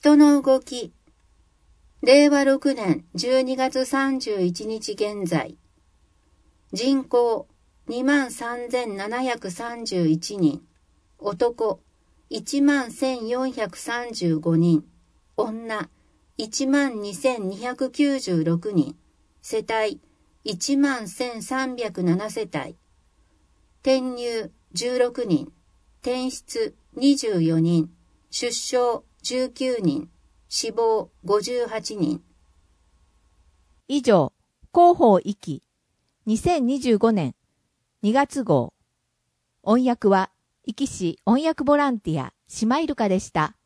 人の動き。令和6年12月31日現在。人口23,731人。男11,435人。女12,296人。世帯11,307世帯。転入16人。転出24人。出生19人。死亡58人。 以上、広報域記2025年2月号。音訳は、壱岐市音訳ボランティア、シマイルカでした。